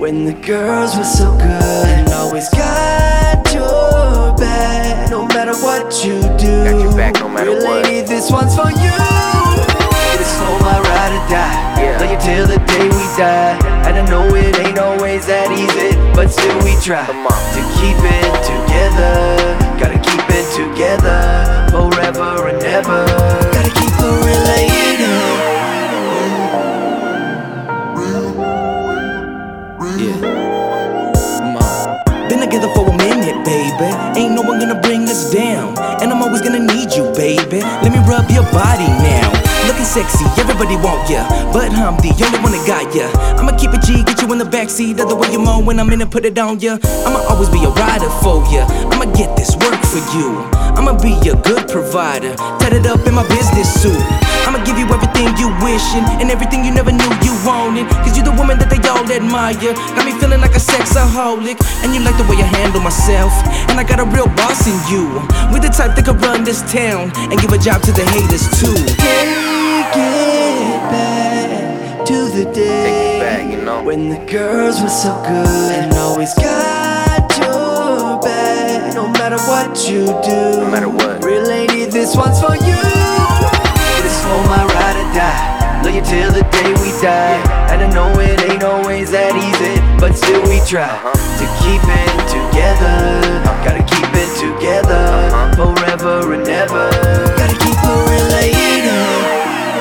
when the girls were so good and always got your back, no matter what you do. Got your back no matter what. Lady, this one's for you. It's for my ride or die. Love you till the day we die. And I know it ain't always that easy, but still we try to keep it together. Gotta keep it together forever and ever. Gotta keep it related. Come on. Been together for a minute, baby. Ain't no one gonna bring us down, and I'm always gonna need you, baby. Let me rub your body now. Looking sexy, everybody want ya, but I'm the only one that got ya. I'ma keep it G, get you in the backseat of the way you moan when I'm in and put it on ya. I'ma always be a rider for ya. I'ma get this work for you. I'ma be a good provider, tatted up in my business suit. I'ma give you everything you wishin' and everything you never knew you wanted. Cause you the woman that they all admire. Got me feeling like a sexaholic, and you like the way I handle myself. And I got a real boss in you. We the type that could run this town and give a job to the haters too. Take it back to the day when the girls were so good and always got your back, no matter what you do. No matter what. Real lady, this one's for you. It's for my ride or die. Love you till the day we die. And I know it ain't always that easy, but still we try to keep it together. Gotta keep it together forever and ever. Gotta keep it related.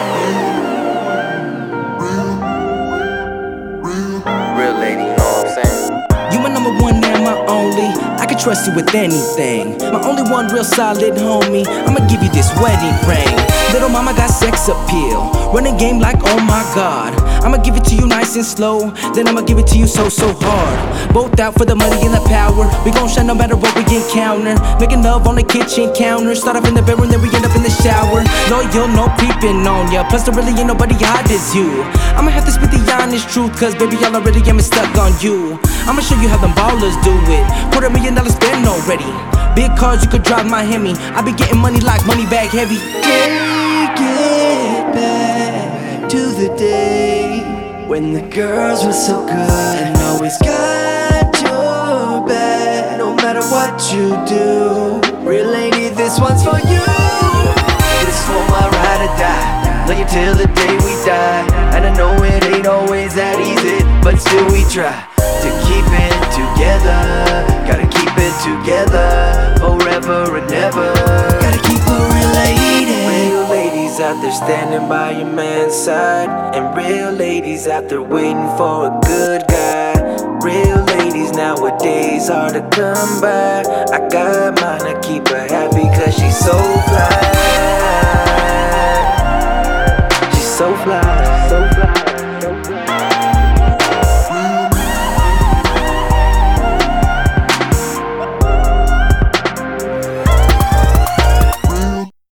Real lady, you know what I'm saying? You my number one and my only. I can trust you with anything. My only one real solid homie. I'ma give you this wedding ring. Little mama got sex appeal, running game like oh my god. I'ma give it to you nice and slow, then I'ma give it to you so hard. Both out for the money and the power. We gon' shine no matter what we encounter. Making love on the kitchen counter. Start off in the bedroom, then we end up in the shower. Loyal, no peeping on ya. Plus there really ain't nobody hot as you. I'ma have to spit the honest truth, cause baby all I really am is stuck on you. I'ma show you how them ballers do it. $250,000 spent already. Big cars, you could drive my Hemi. I be getting money like money bag heavy. Take it back to the day when the girls were so good and always got your back, no matter what you do. Real lady, this one's for you. It's for my ride or die. Love you till the day we die. And I know it ain't always that easy, but still we try to keep it together. Gotta keep it together forever and ever. Gotta keep it related. Real ladies out there standing by your man's side, and real ladies out there waiting for a good guy. Real ladies nowadays hard to come by. I got mine to keep her happy cause she's so fly. She's so fly, so